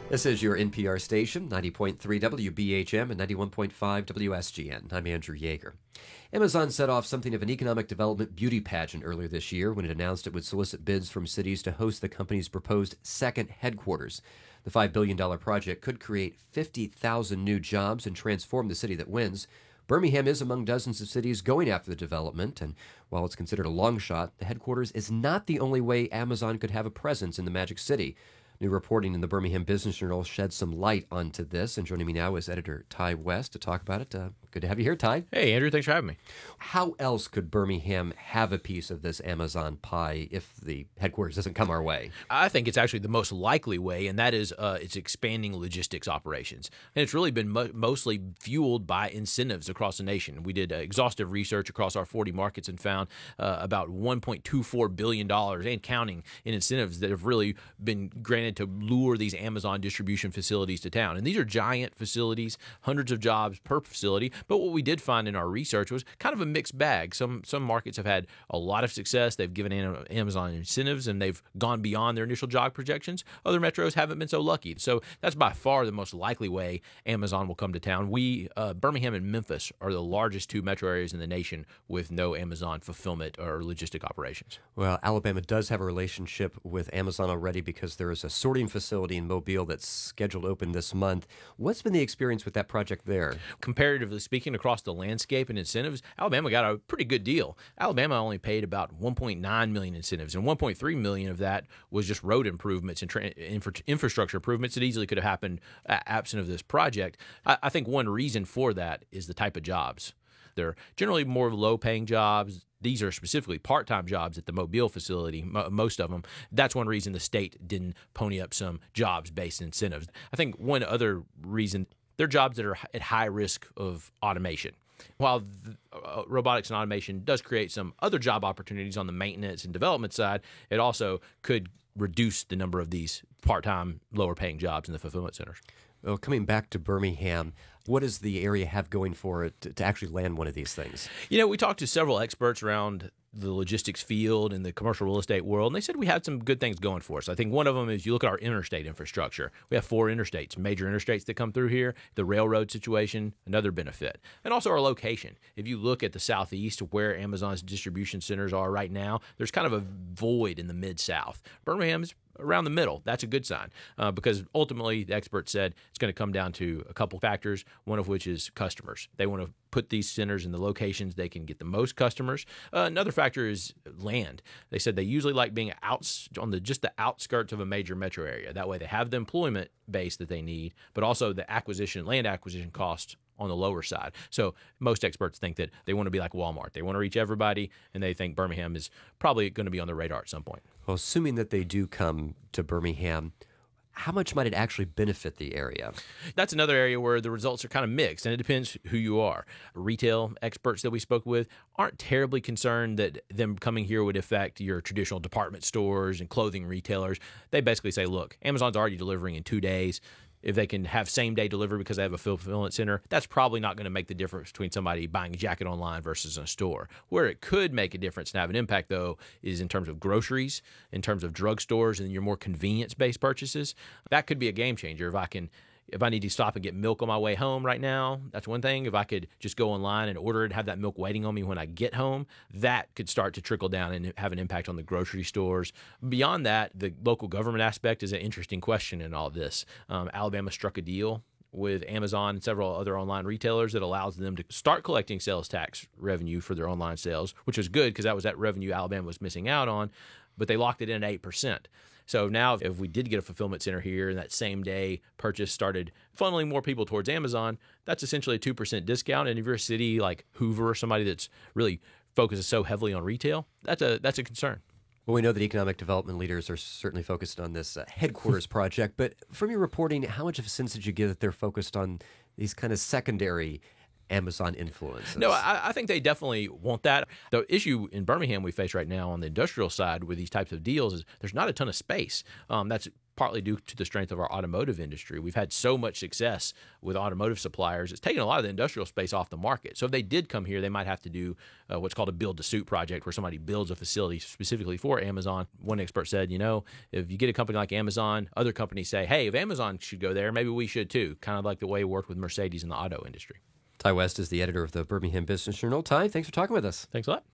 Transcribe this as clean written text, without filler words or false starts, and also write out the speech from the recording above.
This is your NPR station, 90.3 WBHM and 91.5 WSGN. I'm Andrew Yeager. Amazon set off something of an economic development beauty pageant earlier this year when it announced it would solicit bids from cities to host the company's proposed second headquarters. The $5 billion project could create 50,000 new jobs and transform the city that wins. Birmingham is among dozens of cities going after the development, and while it's considered a long shot, the headquarters is not the only way Amazon could have a presence in the Magic City. New reporting in the Birmingham Business Journal sheds some light onto this, and joining me now is editor Ty West to talk about it. Good to have you here, Ty. Hey, Andrew. Thanks for having me. How else could Birmingham have a piece of this Amazon pie if the headquarters doesn't come our way? I think it's actually the most likely way, and that is it's expanding logistics operations. And it's really been mostly fueled by incentives across the nation. We did exhaustive research across our 40 markets and found about $1.24 billion and counting in incentives that have really been granted to lure these Amazon distribution facilities to town. And these are giant facilities, hundreds of jobs per facility. But what we did find in our research was kind of a mixed bag. Some markets have had a lot of success. They've given Amazon incentives, and they've gone beyond their initial job projections. Other metros haven't been so lucky. So that's by far the most likely way Amazon will come to town. Birmingham and Memphis are the largest two metro areas in the nation with no Amazon fulfillment or logistic operations. Well, Alabama does have a relationship with Amazon already because there is a sorting facility in Mobile that's scheduled to open this month. What's been the experience with that project there? Comparatively speaking, across the landscape and incentives, Alabama got a pretty good deal. Alabama only paid about $1.9 million incentives, and $1.3 million of that was just road improvements and infrastructure improvements that easily could have happened absent of this project. I think one reason for that is the type of jobs. They're generally more low-paying jobs. These are specifically part-time jobs at the Mobile facility, most of them. That's one reason the state didn't pony up some jobs-based incentives. I think one other reason, they're jobs that are at high risk of automation. While robotics and automation does create some other job opportunities on the maintenance and development side, it also could reduce the number of these part-time, lower-paying jobs in the fulfillment centers. Well, coming back to Birmingham, what does the area have going for it to actually land one of these things? You know, we talked to several experts around the logistics field and the commercial real estate world, and they said we had some good things going for us. I think one of them is you look at our interstate infrastructure. We have 4 interstates, major interstates that come through here. The railroad situation, another benefit. And also our location. If you look at the southeast where Amazon's distribution centers are right now, there's kind of a void in the mid-south. Birmingham's around the middle. That's a good sign because ultimately the experts said it's going to come down to a couple factors, one of which is customers. They want to put these centers in the locations they can get the most customers. Another factor is land. They said they usually like being out on just the outskirts of a major metro area. That way they have the employment base that they need, but also the land acquisition cost on the lower side. So most experts think that they want to be like Walmart. They want to reach everybody, and they think Birmingham is probably going to be on the radar at some point. Well, assuming that they do come to Birmingham, how much might it actually benefit the area? That's another area where the results are kind of mixed, and it depends who you are. Retail experts that we spoke with aren't terribly concerned that them coming here would affect your traditional department stores and clothing retailers. They basically say, look, Amazon's already delivering in 2 days. If they can have same-day delivery because they have a fulfillment center, that's probably not going to make the difference between somebody buying a jacket online versus in a store. Where it could make a difference and have an impact, though, is in terms of groceries, in terms of drugstores, and your more convenience-based purchases. That could be a game changer. If I need to stop and get milk on my way home right now, that's one thing. If I could just go online and order it, have that milk waiting on me when I get home, that could start to trickle down and have an impact on the grocery stores. Beyond that, the local government aspect is an interesting question in all this. Alabama struck a deal with Amazon and several other online retailers that allows them to start collecting sales tax revenue for their online sales, which was good because that was that revenue Alabama was missing out on, but they locked it in at 8%. So now if we did get a fulfillment center here and that same day purchase started funneling more people towards Amazon, that's essentially a 2% discount. And if you're a city like Hoover or somebody that's really focuses so heavily on retail, that's a concern. Well, we know that economic development leaders are certainly focused on this headquarters project, but from your reporting, how much of a sense did you get that they're focused on these kind of secondary Amazon influences? No, I think they definitely want that. The issue in Birmingham we face right now on the industrial side with these types of deals is there's not a ton of space. That's partly due to the strength of our automotive industry. We've had so much success with automotive suppliers. It's taken a lot of the industrial space off the market. So if they did come here, they might have to do what's called a build-to-suit project, where somebody builds a facility specifically for Amazon. One expert said, if you get a company like Amazon, other companies say, hey, if Amazon should go there, maybe we should too, kind of like the way it worked with Mercedes in the auto industry. Ty West is the editor of the Birmingham Business Journal. Ty, thanks for talking with us. Thanks a lot.